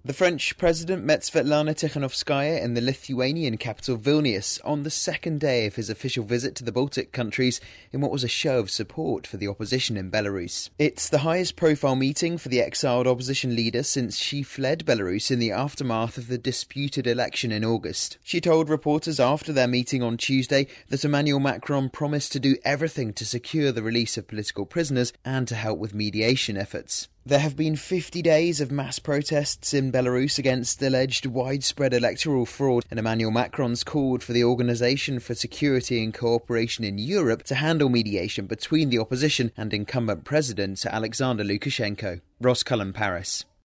The French president met Svetlana Tikhanovskaya in the Lithuanian capital Vilnius on the second day of his official visit to the Baltic countries in what was a show of support for the opposition in Belarus. It's the highest profile meeting for the exiled opposition leader since she fled Belarus in the aftermath of the disputed election in August. She told reporters after their meeting on Tuesday that Emmanuel Macron promised to do everything to secure the release of political prisoners and to help with mediation efforts. There have been 50 days of mass protests in Belarus against alleged widespread electoral fraud, and Emmanuel Macron's called for the Organisation for Security and Cooperation in Europe to handle mediation between the opposition and incumbent president Alexander Lukashenko. Ross Cullen, Paris.